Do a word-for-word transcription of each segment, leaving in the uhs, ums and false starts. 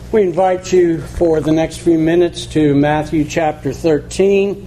We invite you for the next few minutes to Matthew chapter thirteen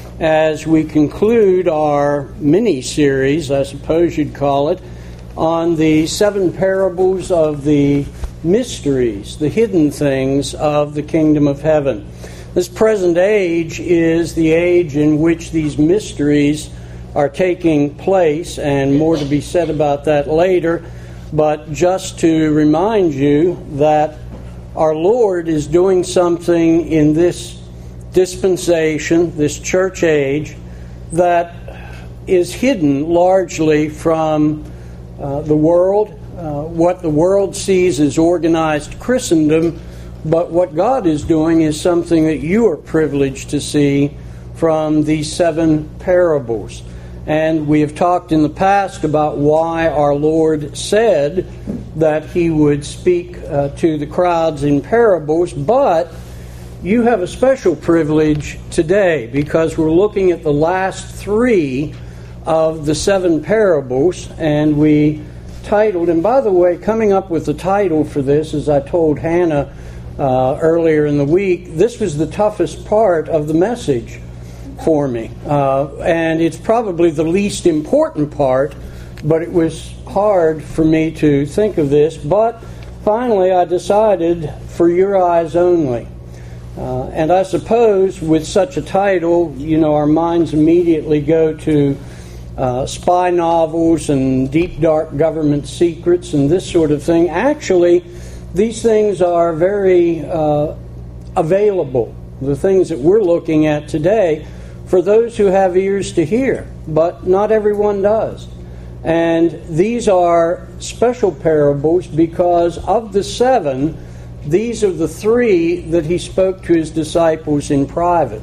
as we conclude our mini-series, I suppose you'd call it, on the seven parables of the mysteries, the hidden things of the kingdom of heaven. This present age is the age in which these mysteries are taking place, and more to be said about that later. But just to remind you that our Lord is doing something in this dispensation, this church age, that is hidden largely from uh, the world, uh, what the world sees as organized Christendom, but what God is doing is something that you are privileged to see from these seven parables. And we have talked in the past about why our Lord said that He would speak uh, to the crowds in parables, but you have a special privilege today because we're looking at the last three of the seven parables, and we titled, and by the way, coming up with the title for this, as I told Hannah uh, earlier in the week, this was the toughest part of the message for me. Uh, and it's probably the least important part, but it was hard for me to think of this. But finally I decided for your eyes only. Uh, and I suppose with such a title, you know, our minds immediately go to uh, spy novels and deep, dark government secrets and this sort of thing. Actually, these things are very uh, available, the things that we're looking at today, for those who have ears to hear, but not everyone does. And these are special parables because of the seven, these are the three that He spoke to His disciples in private.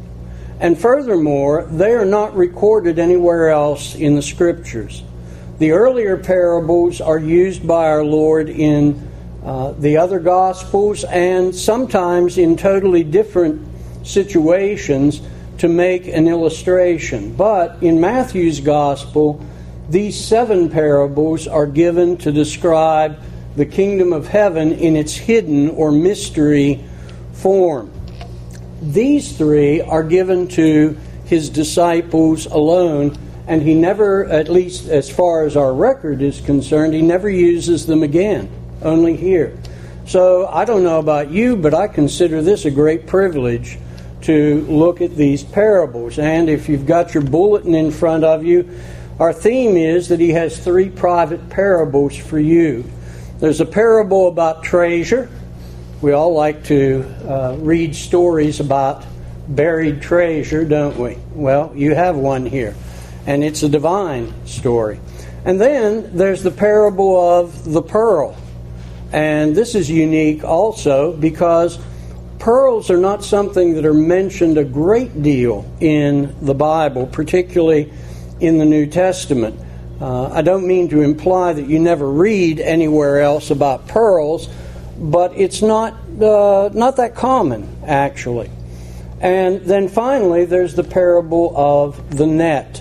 And furthermore, they are not recorded anywhere else in the Scriptures. The earlier parables are used by our Lord in uh, the other Gospels and sometimes in totally different situations to make an illustration. But in Matthew's Gospel, these seven parables are given to describe the kingdom of heaven in its hidden or mystery form. These three are given to His disciples alone, and He never, at least as far as our record is concerned, He never uses them again, only here. So I don't know about you, but I consider this a great privilege to look at these parables. And if you've got your bulletin in front of you, our theme is that He has three private parables for you. There's a parable about treasure. We all like to uh, read stories about buried treasure, don't we? Well, you have one here, and it's a divine story. And then there's the parable of the pearl. And this is unique also because pearls are not something that are mentioned a great deal in the Bible, particularly in the New Testament. Uh, I don't mean to imply that you never read anywhere else about pearls, but it's not uh, not that common, actually. And then finally, there's the parable of the net.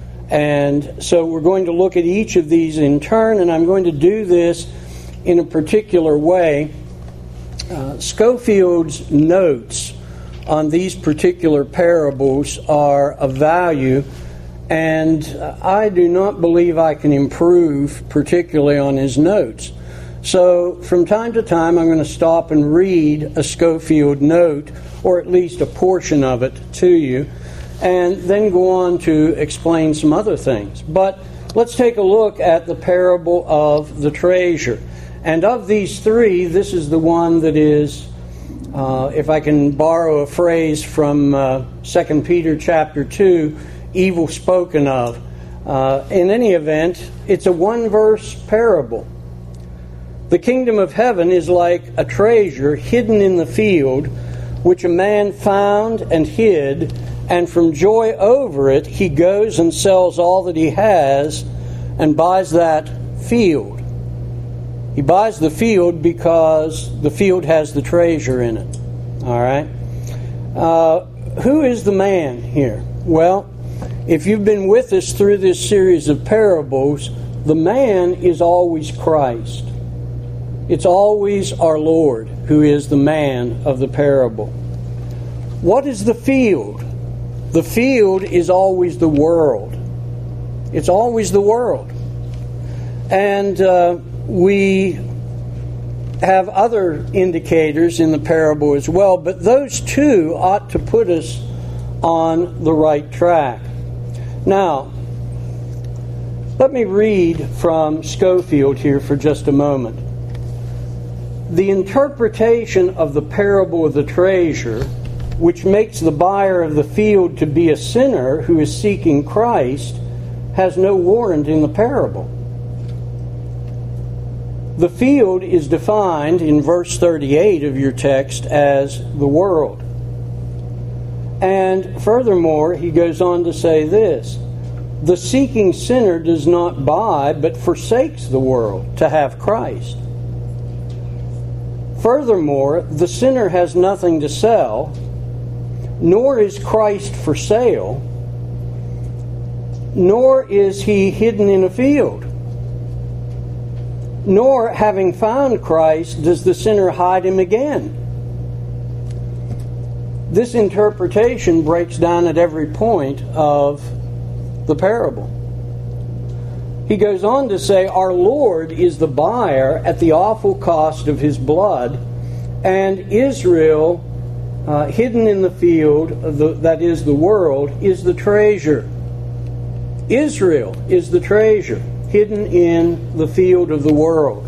And so we're going to look at each of these in turn, and I'm going to do this in a particular way. Uh, Scofield's notes on these particular parables are of value, and I do not believe I can improve particularly on his notes. So from time to time I'm going to stop and read a Scofield note, or at least a portion of it, to you, and then go on to explain some other things. But let's take a look at the parable of the treasure. And of these three, this is the one that is, uh, if I can borrow a phrase from uh, Second Peter chapter two, evil spoken of. Uh, in any event, it's a one-verse parable. The kingdom of heaven is like a treasure hidden in the field, which a man found and hid, and from joy over it he goes and sells all that he has and buys that field. He buys the field because the field has the treasure in it. All right? Uh, who is the man here? Well, if you've been with us through this series of parables, the man is always Christ. It's always our Lord who is the man of the parable. What is the field? The field is always the world. It's always the world. And uh, we have other indicators in the parable as well, but those two ought to put us on the right track. Now, let me read from Scofield here for just a moment. The interpretation of the parable of the treasure, which makes the buyer of the field to be a sinner who is seeking Christ, has no warrant in the parable. The field is defined in verse thirty-eight of your text as the world. And furthermore, he goes on to say this: the seeking sinner does not buy, but forsakes the world to have Christ. Furthermore, the sinner has nothing to sell, nor is Christ for sale, nor is he hidden in a field. Nor, having found Christ, does the sinner hide him again. This interpretation breaks down at every point of the parable. He goes on to say, our Lord is the buyer at the awful cost of his blood, and Israel, uh, hidden in the field, the, that is the world, is the treasure. Israel is the treasure, hidden in the field of the world.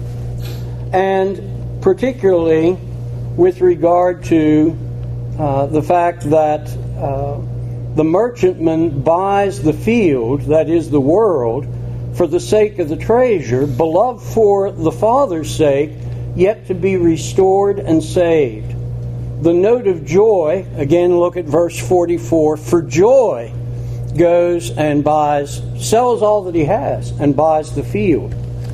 And particularly with regard to uh, the fact that uh, the merchantman buys the field, that is the world, for the sake of the treasure, beloved for the Father's sake, yet to be restored and saved. The note of joy, again look at verse forty-four, for joy goes and buys, sells all that he has and buys the field.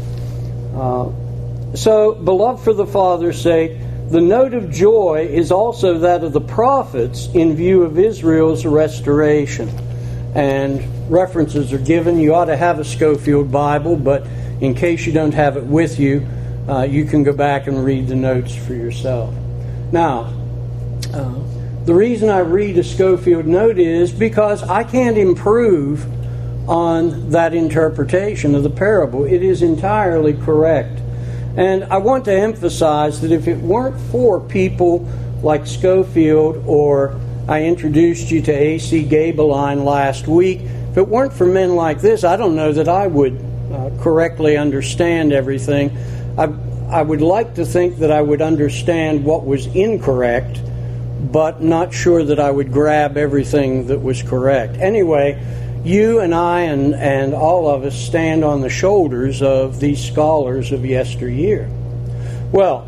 Uh, so, beloved for the Father's sake, the note of joy is also that of the prophets in view of Israel's restoration. And references are given. You ought to have a Scofield Bible, but in case you don't have it with you, uh, you can go back and read the notes for yourself. Now, uh, the reason I read a Scofield note is because I can't improve on that interpretation of the parable. It is entirely correct. And I want to emphasize that if it weren't for people like Scofield, or I introduced you to A C Gabeline last week, if it weren't for men like this, I don't know that I would uh, correctly understand everything. I, I would like to think that I would understand what was incorrect, but not sure that I would grab everything that was correct. Anyway, you and I and, and all of us stand on the shoulders of these scholars of yesteryear. Well,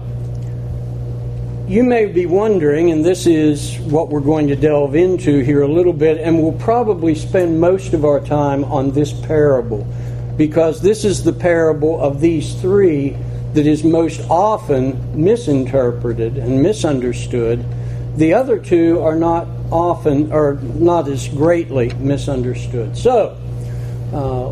you may be wondering, and this is what we're going to delve into here a little bit, and we'll probably spend most of our time on this parable, because this is the parable of these three that is most often misinterpreted and misunderstood. The other two are not often, or not as greatly misunderstood. So, uh,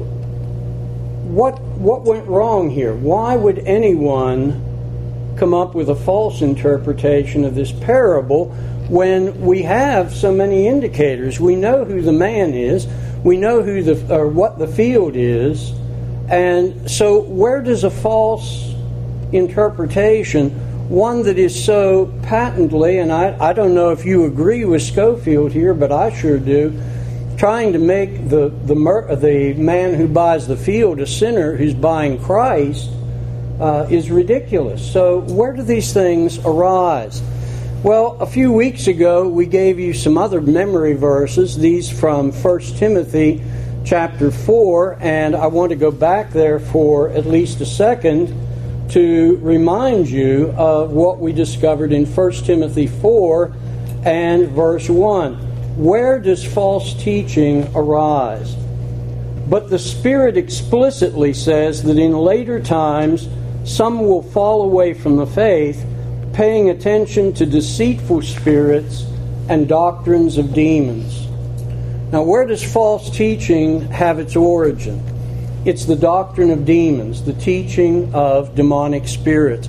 what what went wrong here? Why would anyone come up with a false interpretation of this parable when we have so many indicators? We know who the man is, we know who the or what the field is, and so where does a false interpretation, one that is so patently, and I, I don't know if you agree with Scofield here, but I sure do, trying to make the the, mer- the man who buys the field a sinner who's buying Christ, uh, is ridiculous. So where do these things arise? Well, a few weeks ago we gave you some other memory verses, these from First Timothy chapter four, and I want to go back there for at least a second to remind you of what we discovered in First Timothy four and verse one. Where does false teaching arise? But the Spirit explicitly says that in later times some will fall away from the faith, paying attention to deceitful spirits and doctrines of demons. Now, where does false teaching have its origin? It's the doctrine of demons, the teaching of demonic spirits.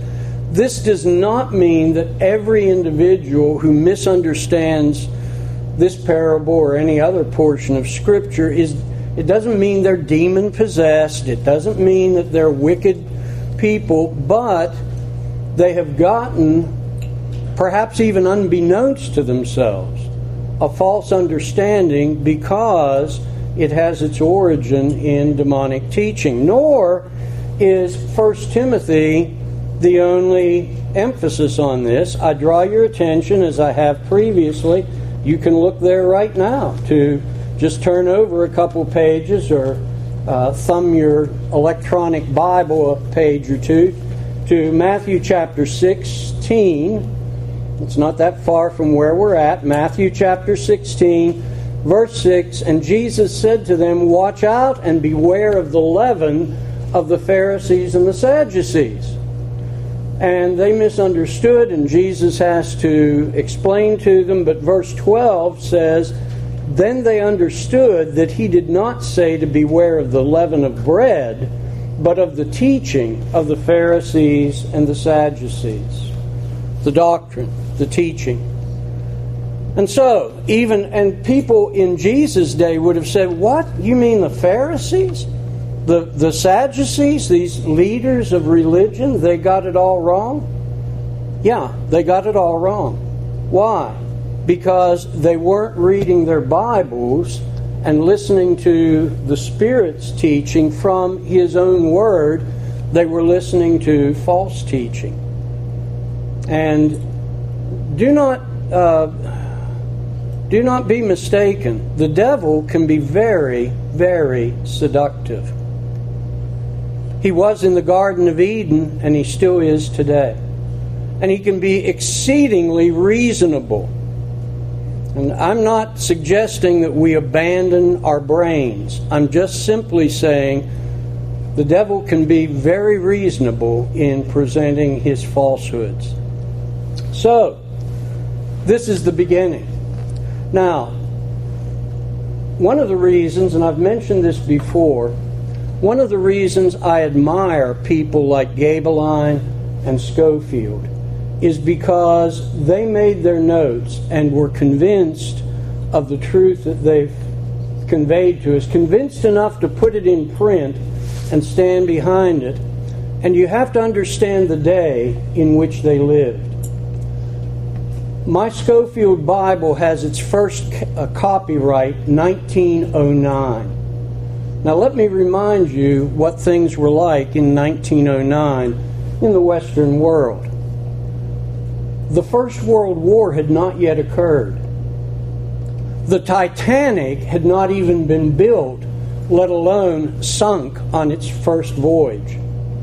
This does not mean that every individual who misunderstands this parable or any other portion of Scripture is, it doesn't mean they're demon-possessed. It doesn't mean that they're wicked people, but they have gotten, perhaps even unbeknownst to themselves, a false understanding because it has its origin in demonic teaching. Nor is First Timothy the only emphasis on this. I draw your attention, as I have previously. You can look there right now to just turn over a couple pages or uh, thumb your electronic Bible a page or two to Matthew chapter sixteen. It's not that far from where we're at. Matthew chapter sixteen, verse six. And Jesus said to them, "Watch out and beware of the leaven of the Pharisees and the Sadducees." And they misunderstood, and Jesus has to explain to them. But verse twelve says, "Then they understood that he did not say to beware of the leaven of bread, but of the teaching of the Pharisees and the Sadducees." The doctrine, the teaching. And so, even, and people in Jesus' day would have said, "What? You mean the Pharisees? The, the Sadducees, these leaders of religion, they got it all wrong?" Yeah, they got it all wrong. Why? Because they weren't reading their Bibles and listening to the Spirit's teaching from His own Word. They were listening to false teaching. And do not uh, do not be mistaken. The devil can be very, very seductive. He was in the Garden of Eden, and he still is today. And he can be exceedingly reasonable. And I'm not suggesting that we abandon our brains. I'm just simply saying the devil can be very reasonable in presenting his falsehoods. So, this is the beginning. Now, one of the reasons, and I've mentioned this before, one of the reasons I admire people like Gabeline and Schofield is because they made their notes and were convinced of the truth that they've conveyed to us, convinced enough to put it in print and stand behind it. And you have to understand the day in which they lived. My Schofield Bible has its first uh, copyright nineteen oh nine. Now let me remind you what things were like in nineteen oh nine in the Western world. The First World War had not yet occurred. The Titanic had not even been built, let alone sunk on its first voyage.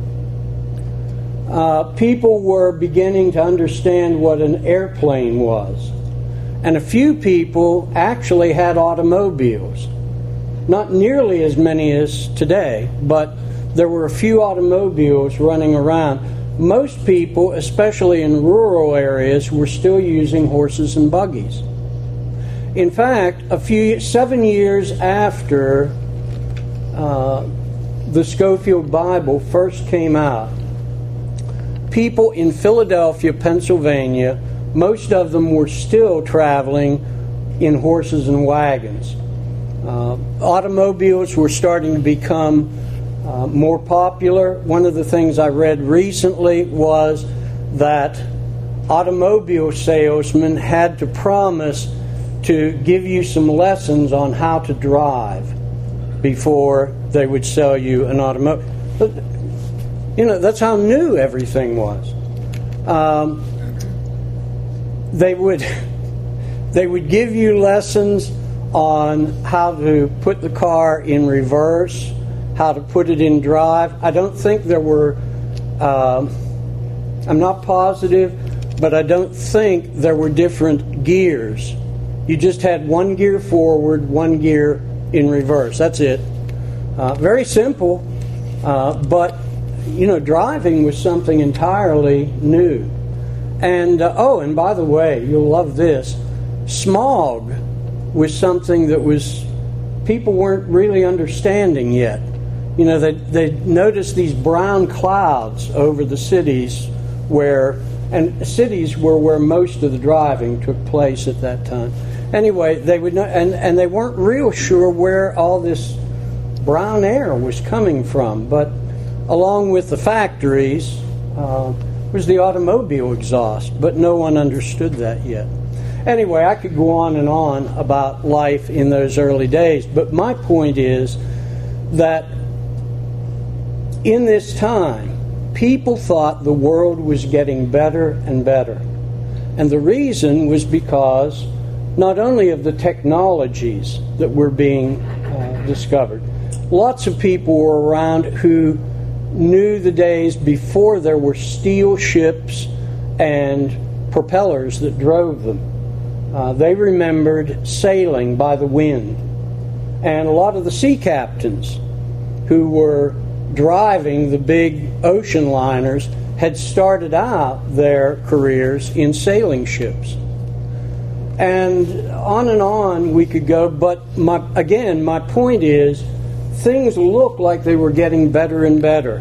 Uh, people were beginning to understand what an airplane was. And a few people actually had automobiles. Not nearly as many as today, but there were a few automobiles running around. Most people, especially in rural areas, were still using horses and buggies. In fact, a few seven years after uh, the Schofield Bible first came out, people in Philadelphia, Pennsylvania, most of them were still traveling in horses and wagons. Uh, automobiles were starting to become uh, more popular. One of the things I read recently was that automobile salesmen had to promise to give you some lessons on how to drive before they would sell you an automobile. You know, that's how new everything was. Um, they would they would give you lessons on how to put the car in reverse, how to put it in drive. I don't think there were, um, I'm not positive, but I don't think there were different gears. You just had one gear forward, one gear in reverse. That's it. Uh, very simple, uh, but, you know, driving was something entirely new. And, uh, oh, and by the way, you'll love this, smog was something that was, people weren't really understanding yet. You know, they they noticed these brown clouds over the cities where, and cities were where most of the driving took place at that time. Anyway, they would not, and, and they weren't real sure where all this brown air was coming from. But along with the factories uh, was the automobile exhaust, but no one understood that yet. Anyway, I could go on and on about life in those early days, but my point is that in this time, people thought the world was getting better and better. And the reason was because not only of the technologies that were being uh, discovered. Lots of people were around who knew the days before there were steel ships and propellers that drove them. Uh, they remembered sailing by the wind. And a lot of the sea captains who were driving the big ocean liners had started out their careers in sailing ships. And on and on we could go, but my, again, my point is, things looked like they were getting better and better.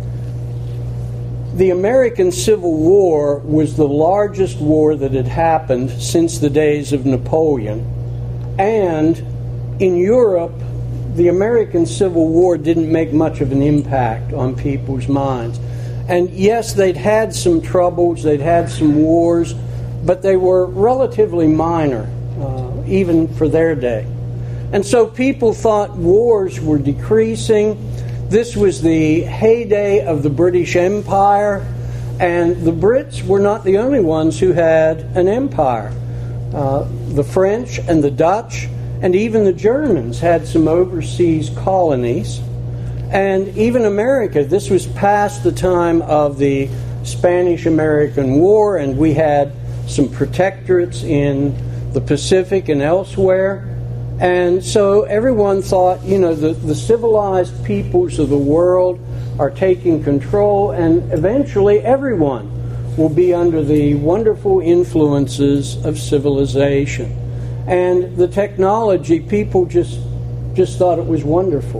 The American Civil War was the largest war that had happened since the days of Napoleon. And in Europe, the American Civil War didn't make much of an impact on people's minds. And yes, they'd had some troubles, they'd had some wars, but they were relatively minor, uh, even for their day. And so people thought wars were decreasing. This was the heyday of the British Empire, and the Brits were not the only ones who had an empire. Uh, the French and the Dutch and even the Germans had some overseas colonies. And even America, this was past the time of the Spanish-American War, and we had some protectorates in the Pacific and elsewhere. And so everyone thought, you know, the, the civilized peoples of the world are taking control, and eventually everyone will be under the wonderful influences of civilization. And the technology, people just just thought it was wonderful.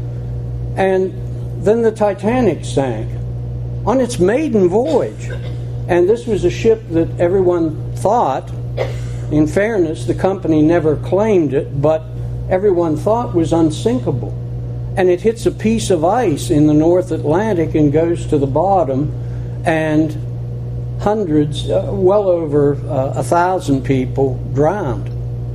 And then the Titanic sank on its maiden voyage. And this was a ship that everyone thought, in fairness, the company never claimed it, but everyone thought was unsinkable. And it hits a piece of ice in the North Atlantic and goes to the bottom, and hundreds, uh, well over uh, a thousand people drowned.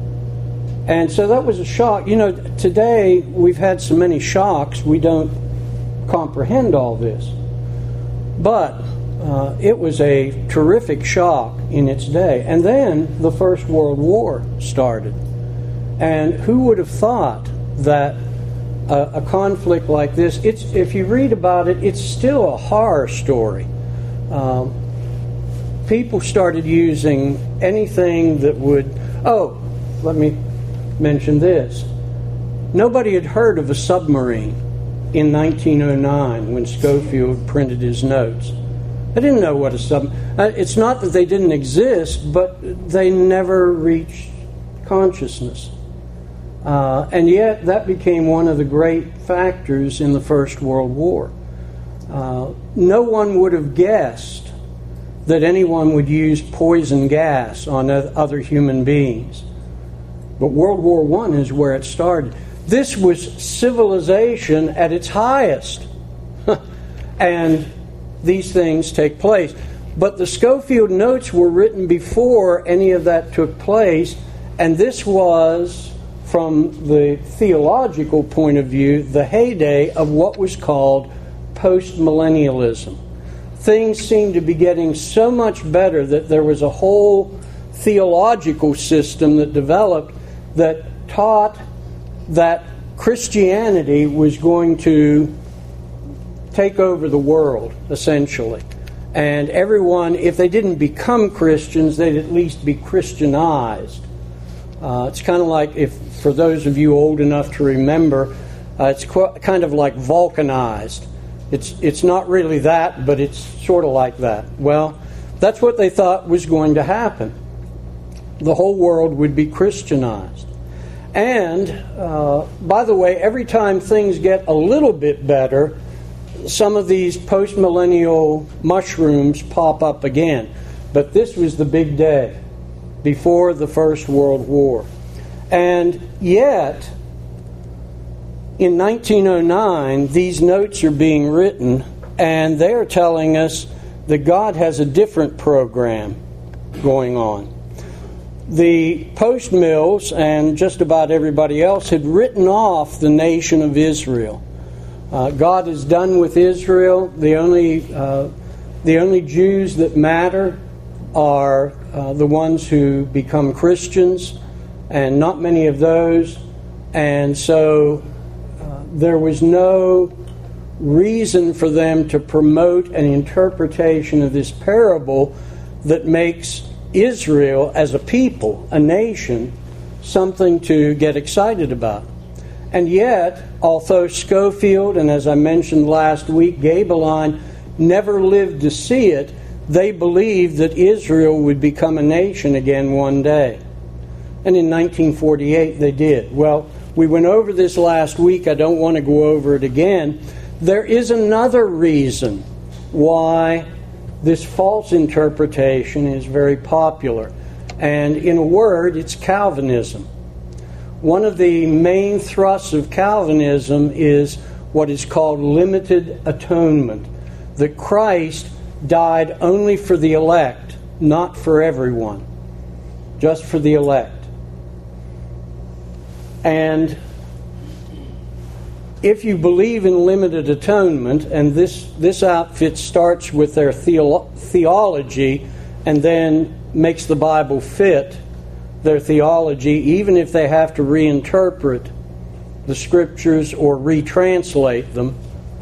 And so that was a shock. You know, today we've had so many shocks, we don't comprehend all this. But uh, it was a terrific shock in its day. And then the First World War started. And who would have thought that a, a conflict like this, it's, if you read about it, it's still a horror story. Um, people started using anything that would, oh, let me mention this. Nobody had heard of a submarine in nineteen oh nine when Schofield printed his notes. They didn't know what a sub. Uh, it's not that they didn't exist, but they never reached consciousness. Uh, and yet that became one of the great factors in the First World War. Uh, no one would have guessed that anyone would use poison gas on other human beings. But World War One is where it started. This was civilization at its highest. And these things take place. But the Schofield notes were written before any of that took place, and this was, from the theological point of view, the heyday of what was called post-millennialism. Things seemed to be getting so much better that there was a whole theological system that developed that taught that Christianity was going to take over the world, essentially. And everyone, if they didn't become Christians, they'd at least be Christianized. Uh, it's kind of like, if for those of you old enough to remember, uh, it's qu- kind of like Vulcanized. It's it's not really that, but it's sort of like that. Well, that's what they thought was going to happen. The whole world would be Christianized. And, uh, by the way, every time things get a little bit better, some of these post-millennial mushrooms pop up again. But this was the big day before the First World War. And yet, in nineteen oh nine, these notes are being written, and they're telling us that God has a different program going on. The post-mills and just about everybody else had written off the nation of Israel. Uh, God is done with Israel. The only uh, the only Jews that matter are uh, the ones who become Christians, and not many of those. And so uh, there was no reason for them to promote an interpretation of this parable that makes Israel as a people, a nation, something to get excited about. And yet, although Schofield and, as I mentioned last week, Gabeline never lived to see it, they believed that Israel would become a nation again one day. And in nineteen forty-eight they did. Well, we went over this last week. I don't want to go over it again. There is another reason why this false interpretation is very popular. And in a word, it's Calvinism. One of the main thrusts of Calvinism is what is called limited atonement. That Christ died only for the elect, not for everyone. Just for the elect. And if you believe in limited atonement, and this, this outfit starts with their theo- theology and then makes the Bible fit their theology, even if they have to reinterpret the Scriptures or retranslate them,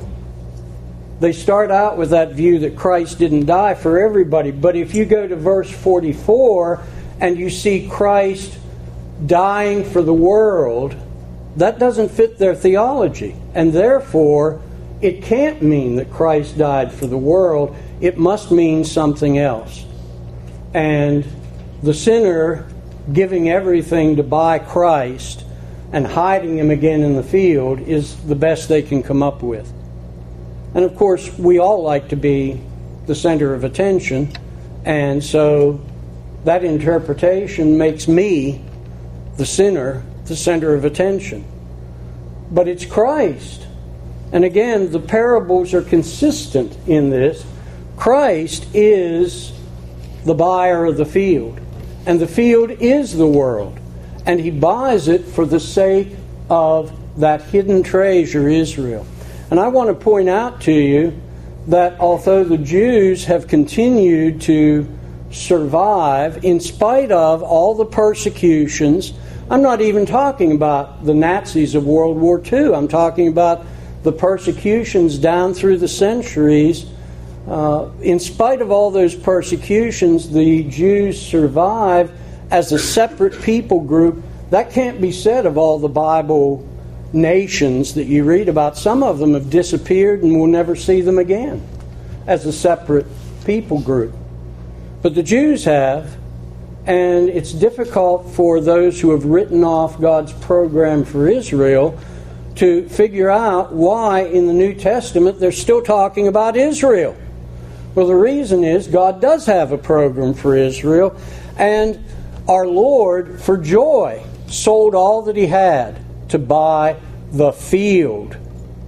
they start out with that view that Christ didn't die for everybody. But if you go to verse forty-four and you see Christ dying for the world, that doesn't fit their theology. And therefore, it can't mean that Christ died for the world. It must mean something else. And the sinner giving everything to buy Christ and hiding him again in the field is the best they can come up with. And of course, we all like to be the center of attention. And so that interpretation makes me, the sinner, the center of attention. But it's Christ. And again, the parables are consistent in this. Christ is the buyer of the field. And the field is the world. And he buys it for the sake of that hidden treasure, Israel. And I want to point out to you that although the Jews have continued to survive in spite of all the persecutions, I'm not even talking about the Nazis of World War Two. I'm talking about the persecutions down through the centuries. Uh, in spite of all those persecutions, the Jews survive as a separate people group. That can't be said of all the Bible nations that you read about. Some of them have disappeared and we'll never see them again as a separate people group. But the Jews have. And it's difficult for those who have written off God's program for Israel to figure out why in the New Testament they're still talking about Israel. Well, the reason is God does have a program for Israel, and our Lord, for joy, sold all that he had to buy the field.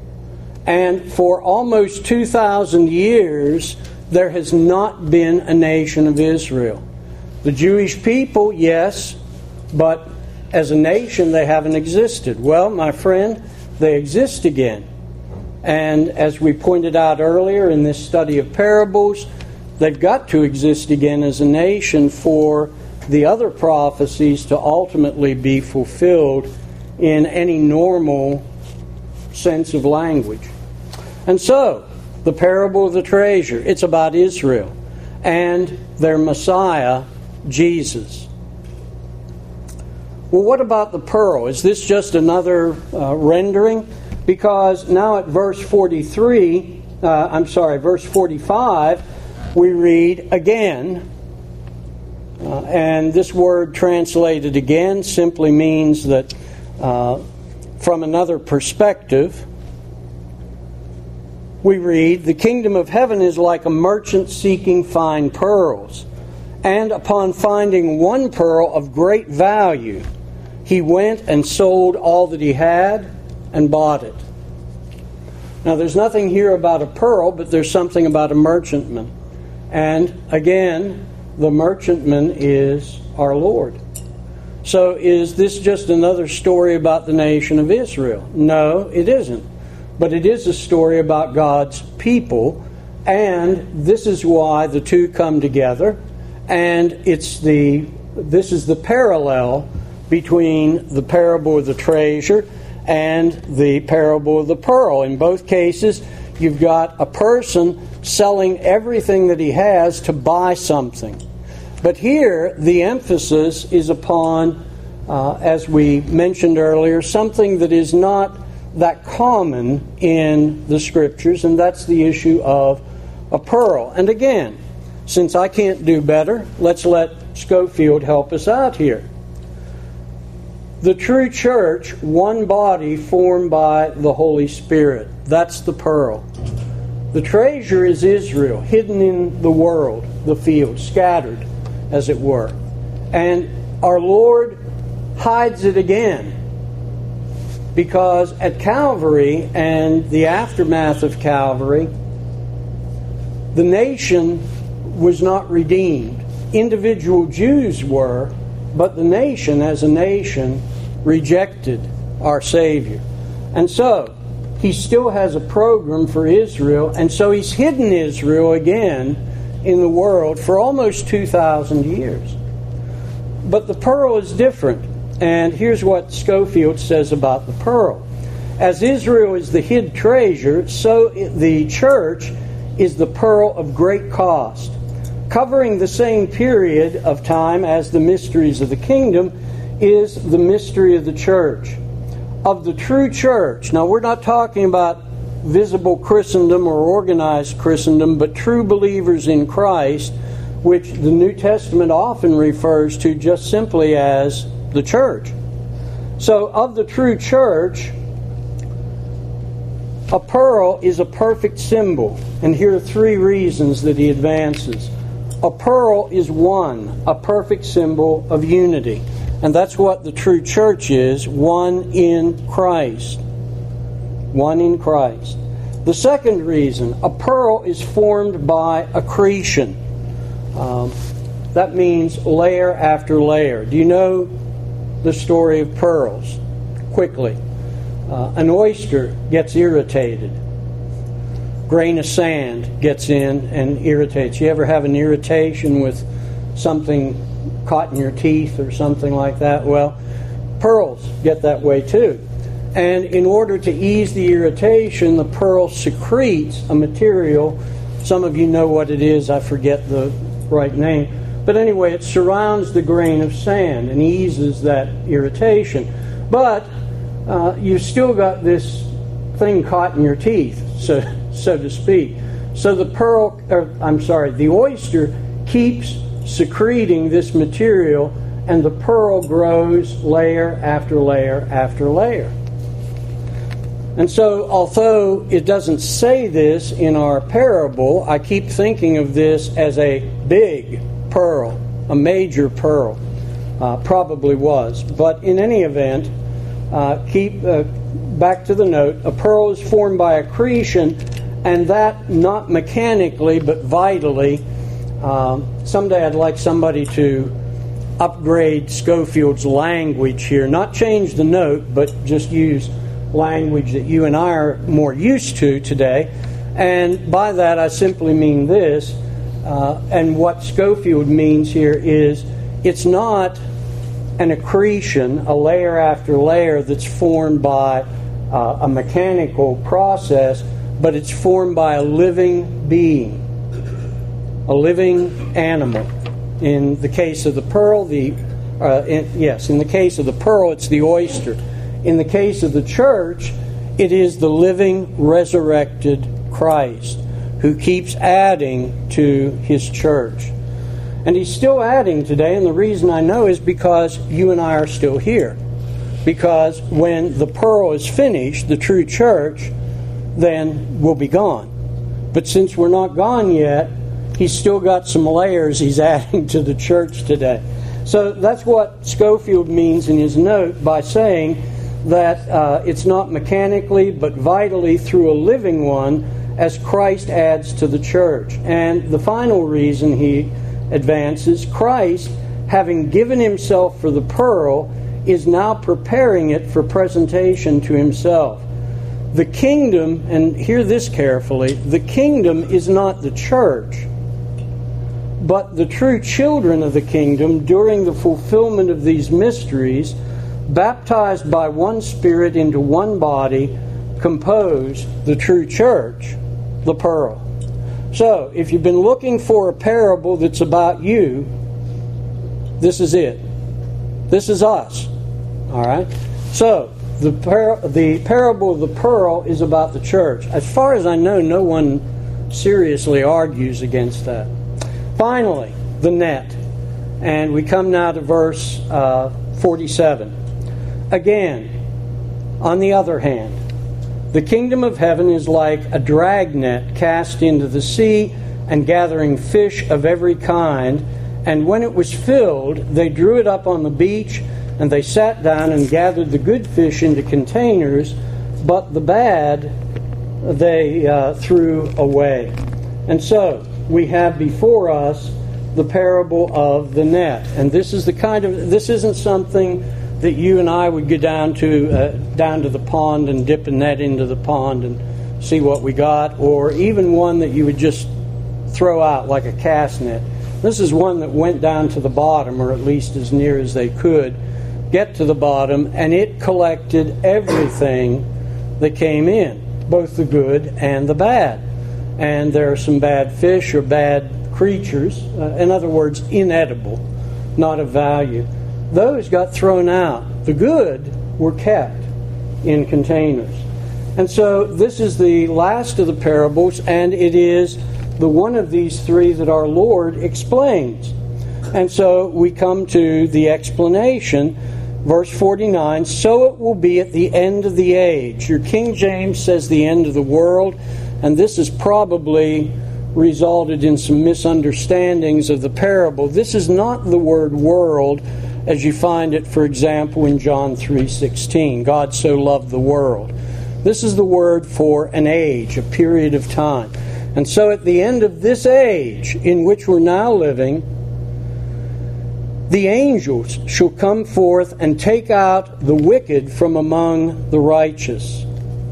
And for almost two thousand years, there has not been a nation of Israel. The Jewish people, yes, but as a nation they haven't existed. Well, my friend, they exist again. And as we pointed out earlier in this study of parables, they've got to exist again as a nation for the other prophecies to ultimately be fulfilled in any normal sense of language. And so, the parable of the treasure, it's about Israel and their Messiah, Jesus. Well, what about the pearl? Is this just another uh, rendering? Because now at verse forty-three, uh, I'm sorry, verse forty-five, we read again, uh, and this word translated again simply means that uh, from another perspective. we read, "The kingdom of heaven is like a merchant seeking fine pearls. And upon finding one pearl of great value, he went and sold all that he had and bought it." Now, there's nothing here about a pearl, but there's something about a merchantman. And again, the merchantman is our Lord. So is this just another story about the nation of Israel? No, it isn't. But it is a story about God's people, and this is why the two come together. And it's the this is the parallel between the parable of the treasure and the parable of the pearl. In both cases, you've got a person selling everything that he has to buy something. But here, the emphasis is upon, uh, as we mentioned earlier, something that is not that common in the Scriptures, and that's the issue of a pearl. And again, since I can't do better, let's let Scofield help us out here. The true church, one body formed by the Holy Spirit. That's the pearl. The treasure is Israel, hidden in the world, the field, scattered, as it were. And our Lord hides it again, because at Calvary and the aftermath of Calvary, the nation was not redeemed. Individual Jews were, but the nation as a nation rejected our Savior. And so, he still has a program for Israel, and so he's hidden Israel again in the world for almost two thousand years. But the pearl is different, and here's what Scofield says about the pearl. As Israel is the hid treasure, so the church is the pearl of great cost. Covering the same period of time as the mysteries of the kingdom is the mystery of the church. Of the true church, now we're not talking about visible Christendom or organized Christendom, but true believers in Christ, which the New Testament often refers to just simply as the church. So of the true church, a pearl is a perfect symbol. And here are three reasons that he advances. A pearl is one, a perfect symbol of unity. And that's what the true church is, one in Christ. One in Christ. The second reason, a pearl is formed by accretion. Um, that means layer after layer. Do you know the story of pearls? Quickly. Uh, an oyster gets irritated. Grain of sand gets in and irritates. You ever have an irritation with something caught in your teeth or something like that? Well, pearls get that way too. And in order to ease the irritation, the pearl secretes a material. Some of you know what it is. I forget the right name. But anyway, it surrounds the grain of sand and eases that irritation. But uh, you've still got this thing caught in your teeth, so so to speak. So the pearl, or, I'm sorry, the oyster keeps secreting this material, and the pearl grows layer after layer after layer. And so, although it doesn't say this in our parable, I keep thinking of this as a big pearl, a major pearl. Uh, probably was. But in any event, uh, keep uh, back to the note, a pearl is formed by accretion, and that not mechanically but vitally. Um, someday I'd like somebody to upgrade Scofield's language here. Not change the note, but just use language that you and I are more used to today. And by that I simply mean this, uh, and what Scofield means here is it's not an accretion, a layer after layer that's formed by uh, a mechanical process, but it's formed by a living being, a living animal. In the case of the pearl, the uh, in, yes, in the case of the pearl, it's the oyster. In the case of the church, it is the living, resurrected Christ who keeps adding to His church. And He's still adding today, and the reason I know is because you and I are still here. Because when the pearl is finished, the true church, then we'll be gone. But since we're not gone yet, he's still got some layers he's adding to the church today. So that's what Scofield means in his note by saying that uh, it's not mechanically but vitally through a living one as Christ adds to the church. And the final reason he advances, Christ, having given himself for the pearl, is now preparing it for presentation to himself. The kingdom, and hear this carefully, the kingdom is not the church, but the true children of the kingdom during the fulfillment of these mysteries, baptized by one Spirit into one body, compose the true church, the pearl. So, if you've been looking for a parable that's about you, this is it. This is us. All right? So, the, par- the parable of the pearl is about the church. As far as I know, no one seriously argues against that. Finally, the net. And we come now to verse uh, forty-seven. Again, on the other hand, the kingdom of heaven is like a dragnet cast into the sea and gathering fish of every kind. And when it was filled, they drew it up on the beach, and they sat down and gathered the good fish into containers, but the bad they uh, threw away. And so, we have before us the parable of the net. And this is the kind of, this isn't something that you and I would go down to uh, down to the pond and dip a net into the pond and see what we got, or even one that you would just throw out like a cast net. This is one that went down to the bottom, or at least as near as they could get to the bottom, and it collected everything that came in, both the good and the bad. And there are some bad fish or bad creatures, uh, in other words, inedible, not of value. Those got thrown out. The good were kept in containers. And so this is the last of the parables, and it is the one of these three that our Lord explains. And so we come to the explanation, verse forty-nine, so it will be at the end of the age. Your King James says the end of the world, and this has probably resulted in some misunderstandings of the parable. This is not the word world as you find it, for example, in John three sixteen. God so loved the world. This is the word for an age, a period of time. And so at the end of this age in which we're now living, the angels shall come forth and take out the wicked from among the righteous,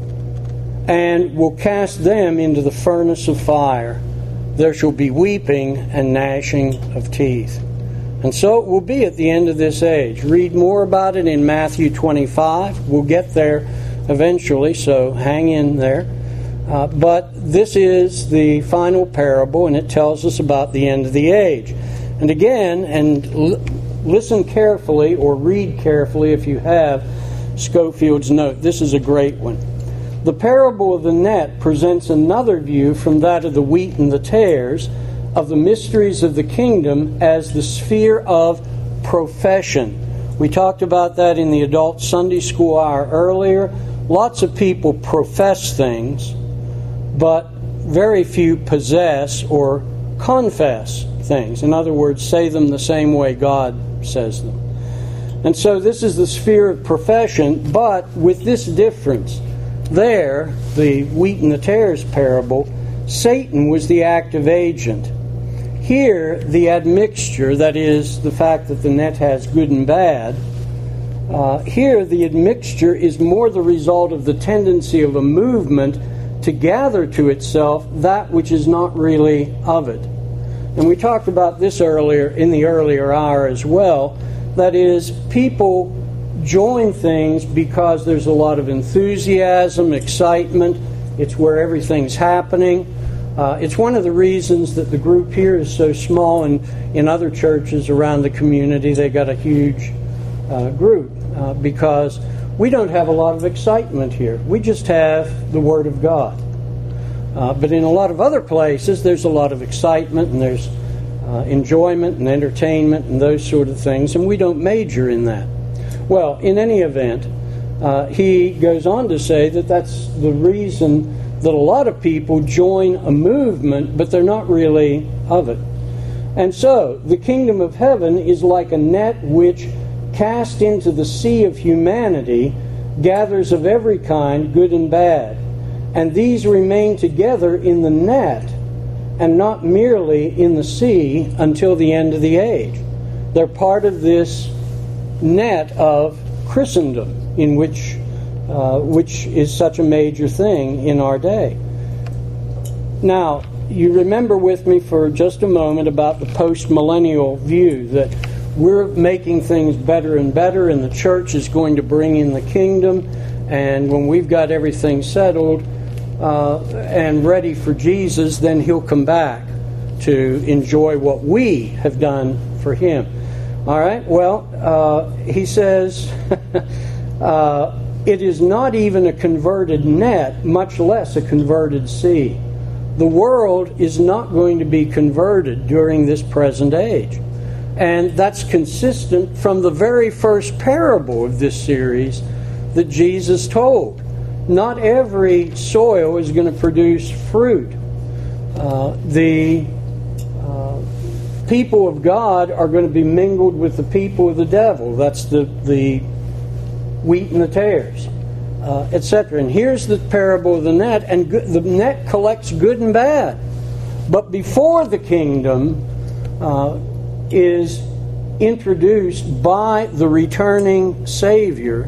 and will cast them into the furnace of fire. There shall be weeping and gnashing of teeth. And so it will be at the end of this age. Read more about it in Matthew twenty-five. We'll get there eventually, so hang in there. Uh, but this is the final parable, and it tells us about the end of the age. And again, and l- listen carefully, or read carefully if you have Scofield's note. This is a great one. The parable of the net presents another view from that of the wheat and the tares of the mysteries of the kingdom as the sphere of profession. We talked about that in the adult Sunday school hour earlier. Lots of people profess things, but very few possess or confess things. In other words, say them the same way God says them. And so this is the sphere of profession, but with this difference. There, the wheat and the tares parable, Satan was the active agent. Here, the admixture, that is, the fact that the net has good and bad, uh, here the admixture is more the result of the tendency of a movement to gather to itself that which is not really of it. And we talked about this earlier in the earlier hour as well. That is, people join things because there's a lot of enthusiasm, excitement. It's where everything's happening. Uh, it's one of the reasons that the group here is so small, and in other churches around the community they got a huge uh, group uh, because we don't have a lot of excitement here. We just have the Word of God. Uh, but in a lot of other places there's a lot of excitement, and there's uh, enjoyment and entertainment and those sort of things, and we don't major in that. Well, in any event, uh, he goes on to say that that's the reason that a lot of people join a movement, but they're not really of it. And so, the kingdom of heaven is like a net which, cast into the sea of humanity, gathers of every kind, good and bad. And these remain together in the net, and not merely in the sea, until the end of the age. They're part of this net of Christendom, in which uh, which is such a major thing in our day. Now, you remember with me for just a moment about the post-millennial view, that we're making things better and better, and the church is going to bring in the kingdom, and when we've got everything settled uh, and ready for Jesus, then He'll come back to enjoy what we have done for Him. All right? Well, uh, he says, uh, it is not even a converted net, much less a converted sea. The world is not going to be converted during this present age. And that's consistent from the very first parable of this series that Jesus told. Not every soil is going to produce fruit. Uh, the uh, people of God are going to be mingled with the people of the devil. That's the, the wheat and the tares, uh, et cetera. And here's the parable of the net, and good, the net collects good and bad. But before the kingdom uh, is introduced by the returning Savior,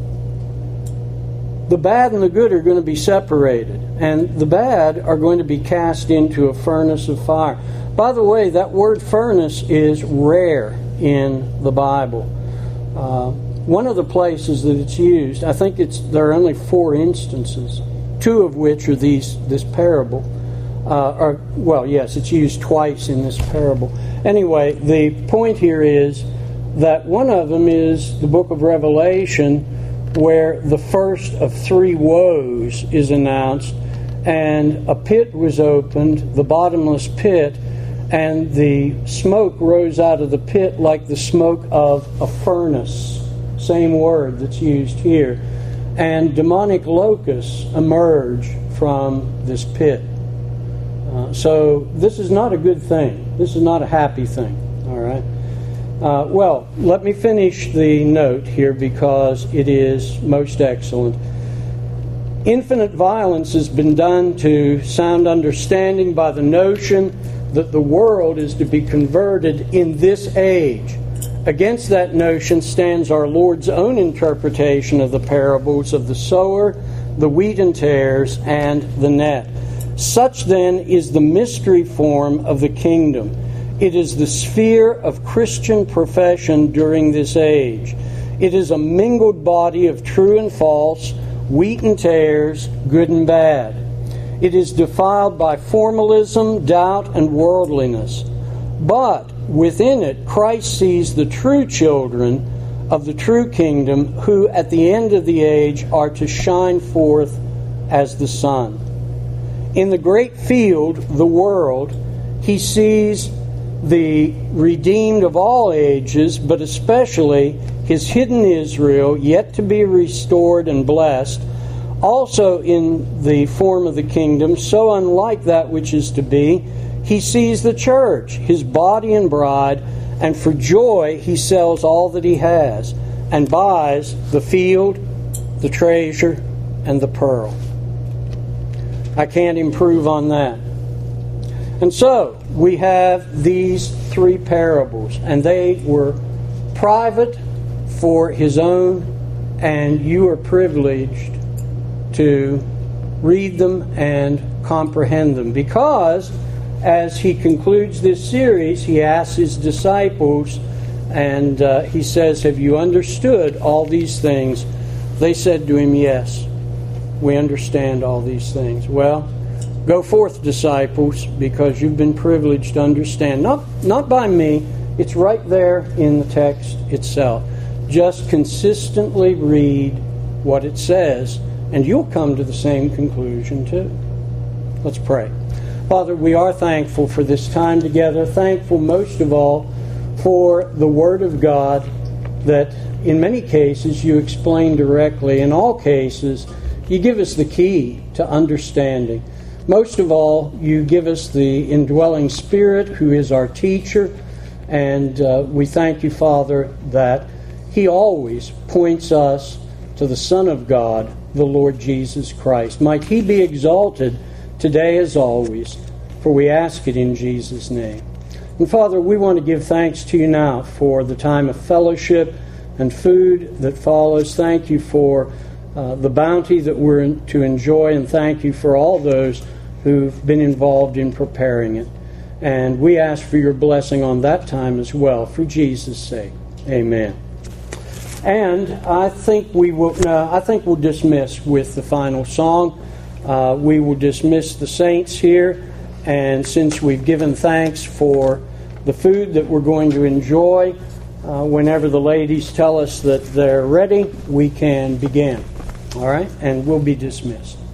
the bad and the good are going to be separated, and the bad are going to be cast into a furnace of fire. By the way, that word furnace is rare in the Bible. Uh, one of the places that it's used, I think it's there are only four instances, two of which are these this parable. Uh, or, well, yes, it's used twice in this parable. Anyway, the point here is that one of them is the book of Revelation, where the first of three woes is announced, and a pit was opened, the bottomless pit, and the smoke rose out of the pit like the smoke of a furnace. Same word that's used here. And demonic locusts emerge from this pit. Uh, so this is not a good thing. This is not a happy thing. All right. Uh, well, let me finish the note here because it is most excellent. Infinite violence has been done to sound understanding by the notion that the world is to be converted in this age. Against that notion stands our Lord's own interpretation of the parables of the sower, the wheat and tares, and the net. Such then is the mystery form of the kingdom. It is the sphere of Christian profession during this age. It is a mingled body of true and false, wheat and tares, good and bad. It is defiled by formalism, doubt, and worldliness. But within it, Christ sees the true children of the true kingdom, who at the end of the age are to shine forth as the sun. In the great field, the world, he sees the redeemed of all ages, but especially his hidden Israel, yet to be restored and blessed, also in the form of the kingdom, so unlike that which is to be. He sees the church, his body and bride, and for joy he sells all that he has, and buys the field, the treasure, and the pearl. I can't improve on that. And so, we have these three parables, and they were private for his own, and you are privileged to read them and comprehend them. Because, as he concludes this series, he asks his disciples, and uh, he says, have you understood all these things? They said to him, yes, we understand all these things. Well, go forth, disciples, because you've been privileged to understand. Not, not by me. It's right there in the text itself. Just consistently read what it says, and you'll come to the same conclusion too. Let's pray. Father, we are thankful for this time together. Thankful most of all for the Word of God that in many cases you explain directly. In all cases, you give us the key to understanding. Most of all, you give us the indwelling Spirit who is our teacher, and uh, we thank you, Father, that He always points us to the Son of God, the Lord Jesus Christ. Might He be exalted today as always, for we ask it in Jesus' name. And Father, we want to give thanks to you now for the time of fellowship and food that follows. Thank you for uh, the bounty that we're in, to enjoy, and thank you for all those who've been involved in preparing it. And we ask for your blessing on that time as well, for Jesus' sake. Amen. And I think we will. Uh, I think we'll dismiss with the final song. Uh, we will dismiss the saints here, and since we've given thanks for the food that we're going to enjoy, uh, whenever the ladies tell us that they're ready, we can begin. All right, and we'll be dismissed.